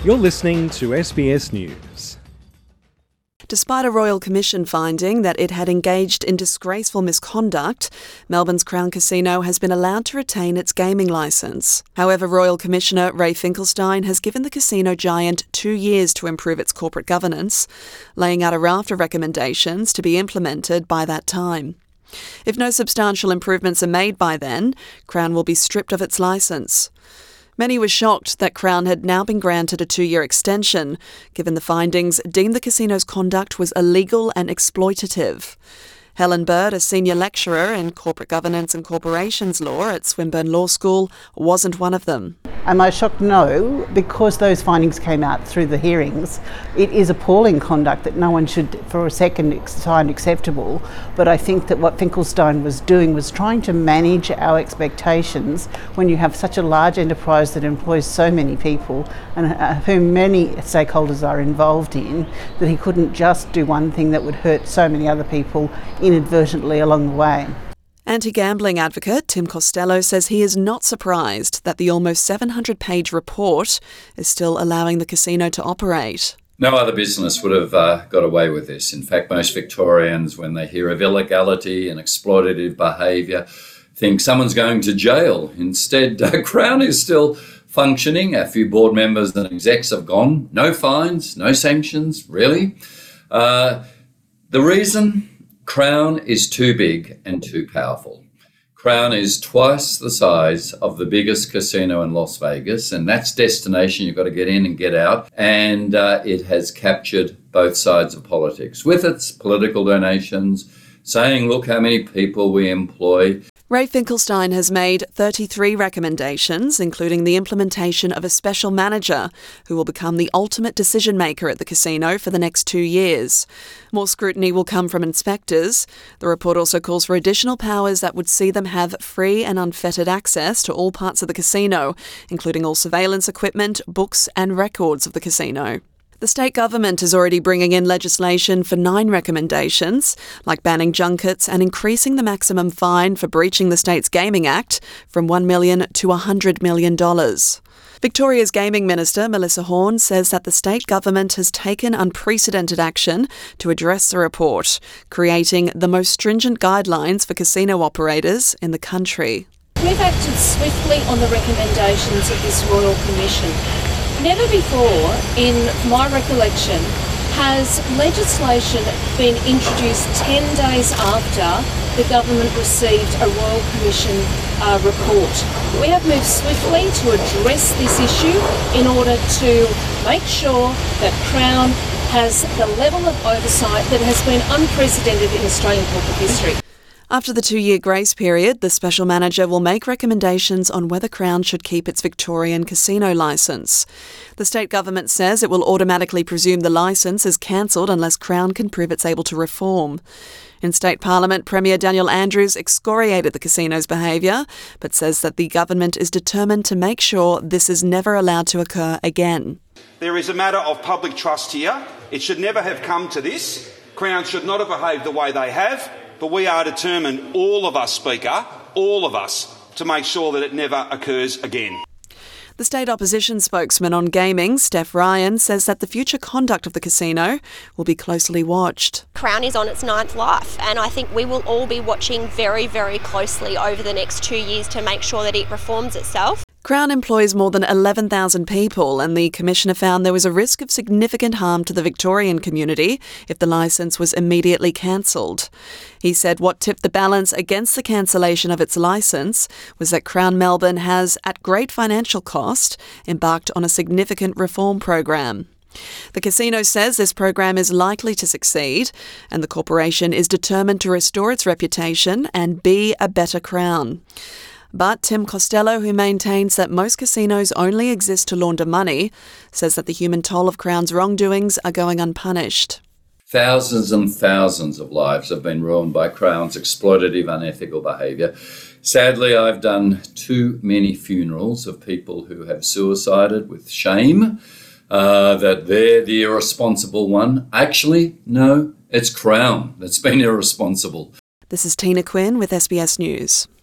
You're listening to SBS News. Despite a Royal Commission finding that it had engaged in disgraceful misconduct, Melbourne's Crown Casino has been allowed to retain its gaming licence. However, Royal Commissioner Ray Finkelstein has given the casino giant 2 years to improve its corporate governance, laying out a raft of recommendations to be implemented by that time. If no substantial improvements are made by then, Crown will be stripped of its licence. Many were shocked that Crown had now been granted a 2-year extension, given the findings deemed the casino's conduct was illegal and exploitative. Helen Bird, a senior lecturer in corporate governance and corporations law at Swinburne Law School, wasn't one of them. Am I shocked? No, because those findings came out through the hearings. It is appalling conduct that no one should for a second find acceptable, but I think that what Finkelstein was doing was trying to manage our expectations when you have such a large enterprise that employs so many people and whom many stakeholders are involved in, that he couldn't just do one thing that would hurt so many other people inadvertently along the way. Anti-gambling advocate Tim Costello says he is not surprised that the almost 700-page report is still allowing the casino to operate. No other business would have got away with this. In fact, most Victorians, when they hear of illegality and exploitative behaviour, think someone's going to jail. Instead, Crown is still functioning. A few board members and execs have gone. No fines, no sanctions, really. The reason? Crown is too big and too powerful. Crown is twice the size of the biggest casino in Las Vegas, and that's destination. You've got to get in and get out. And it has captured both sides of politics with its political donations, saying, look how many people we employ. Ray Finkelstein has made 33 recommendations, including the implementation of a special manager who will become the ultimate decision-maker at the casino for the next 2 years. More scrutiny will come from inspectors. The report also calls for additional powers that would see them have free and unfettered access to all parts of the casino, including all surveillance equipment, books and records of the casino. The state government is already bringing in legislation for 9 recommendations, like banning junkets and increasing the maximum fine for breaching the state's Gaming Act from $1 million to $100 million. Victoria's Gaming Minister, Melissa Horne, says that the state government has taken unprecedented action to address the report, creating the most stringent guidelines for casino operators in the country. We've acted swiftly on the recommendations of this Royal Commission. Never before, in my recollection, has legislation been introduced 10 days after the government received a Royal Commission report. We have moved swiftly to address this issue in order to make sure that Crown has the level of oversight that has been unprecedented in Australian corporate history. After the 2-year grace period, the special manager will make recommendations on whether Crown should keep its Victorian casino licence. The state government says it will automatically presume the licence is cancelled unless Crown can prove it's able to reform. In State Parliament, Premier Daniel Andrews excoriated the casino's behaviour, but says that the government is determined to make sure this is never allowed to occur again. There is a matter of public trust here. It should never have come to this. Crown should not have behaved the way they have. But we are determined, all of us, Speaker, all of us, to make sure that it never occurs again. The state opposition spokesman on gaming, Steph Ryan, says that the future conduct of the casino will be closely watched. Crown is on its 9th life, and I think we will all be watching very, very closely over the next 2 years to make sure that it reforms itself. Crown employs more than 11,000 people, and the Commissioner found there was a risk of significant harm to the Victorian community if the licence was immediately cancelled. He said what tipped the balance against the cancellation of its licence was that Crown Melbourne has, at great financial cost, embarked on a significant reform program. The casino says this program is likely to succeed, and the corporation is determined to restore its reputation and be a better Crown. But Tim Costello, who maintains that most casinos only exist to launder money, says that the human toll of Crown's wrongdoings are going unpunished. Thousands and thousands of lives have been ruined by Crown's exploitative, unethical behaviour. Sadly, I've done too many funerals of people who have suicided with shame that they're the irresponsible one. Actually, no, it's Crown that's been irresponsible. This is Tina Quinn with SBS News.